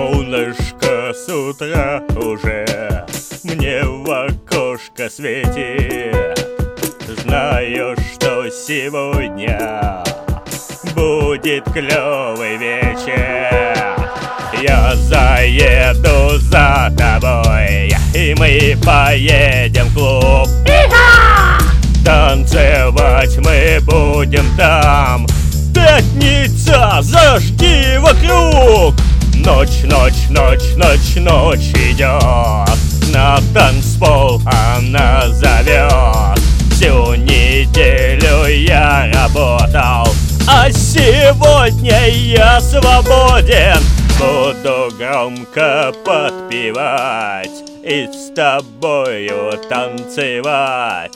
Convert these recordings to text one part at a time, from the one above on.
Солнышко с утра уже мне в окошко светит. Знаю, что сегодня будет клёвый вечер. Я заеду за тобой, и мы поедем в клуб. Танцевать мы будем там. Пятница, зажги вокруг. Ночь, ночь, ночь, ночь, ночь идет. На танцпол она зовет. Всю неделю я работал, а сегодня я свободен. Буду громко подпевать и с тобою танцевать.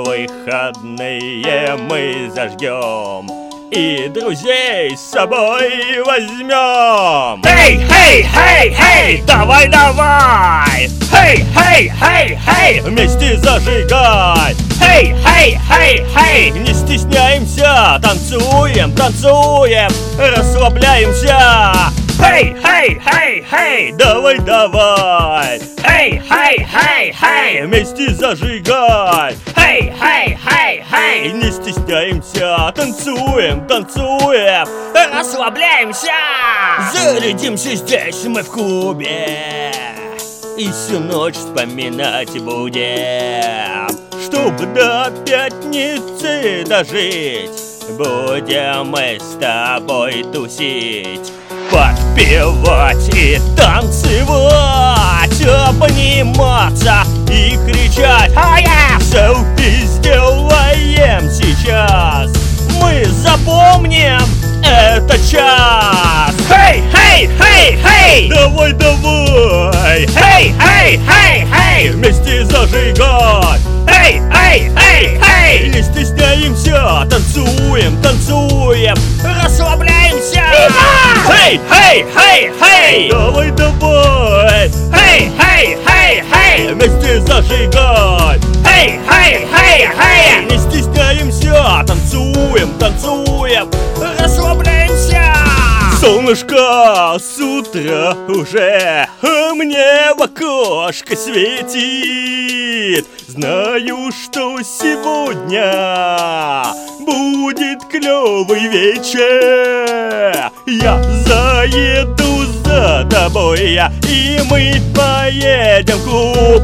Выходные мы зажгем и друзей с собой возьмем. Эй, эй, эй, эй, давай, давай! Эй, эй, эй, эй, вместе зажигай! Эй, эй, эй, эй, не стесняемся, танцуем, танцуем, расслабляемся. Эй, эй, эй, эй, давай, давай! Эй, эй, эй, эй, вместе зажигай! Эй, эй, эй, эй, не стесняемся, танцуем, танцуем, расслабляемся! Зарядимся здесь мы в клубе и всю ночь вспоминать будем. Чтобы до пятницы дожить, будем мы с тобой тусить, подпевать и танцевать, обниматься и кричать. Селфи сделаем сейчас, мы запомним этот час. Эй, эй, эй, эй, давай, давай! Эй, эй, эй, эй, вместе зажигай! Эй, эй, эй, эй, не стесняемся, танцуем, танцуем, расслабляемся! Эй, эй, эй, эй, давай, давай! Эй, эй, эй, эй, вместе зажигай! Эй, эй, эй, эй, не стесняемся, танцуем, танцуем, расслабляемся! Солнышко с утра уже мне в окошко светит. Знаю, что сегодня будет клёвый вечер. Я заеду за тобой, и мы поедем в клуб.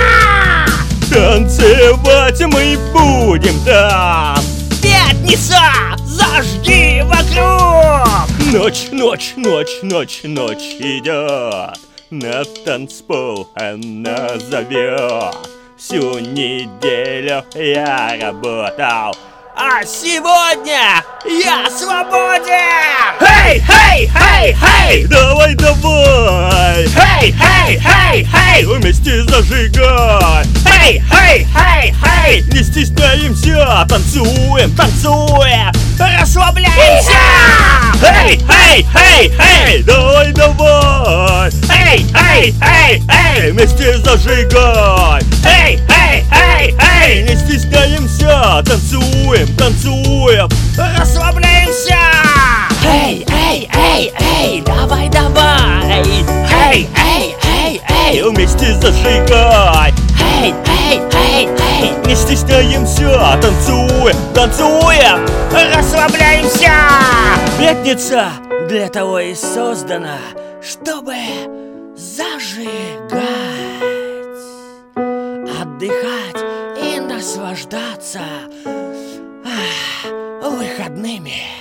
Танцевать мы будем там. Пятница, зажги вокруг. Ночь, ночь, ночь, ночь, ночь идет. На танцпол она зовет. Всю неделю я работал, а сегодня я свободен! Эй, эй, эй, эй, давай, давай! Эй, эй, эй, эй, вместе зажигай! Эй, эй, эй, эй, не стесняемся, танцуем, танцуем, расслабляемся! Эй, эй, эй, эй, давай, давай! Эй, эй, эй, эй, вместе зажигай! Эй, эй, эй, эй, не стесняемся, танцуем, танцуем, расслабляемся! Эй, эй, эй, эй, давай, давай! Эй, эй, эй, эй, вместе зажигай! Эй, эй, эй, эй, не стесняемся, танцуем, танцуем, расслабляемся! Пятница для того и создана, чтобы зажигать, отдыхать и наслаждаться выходными.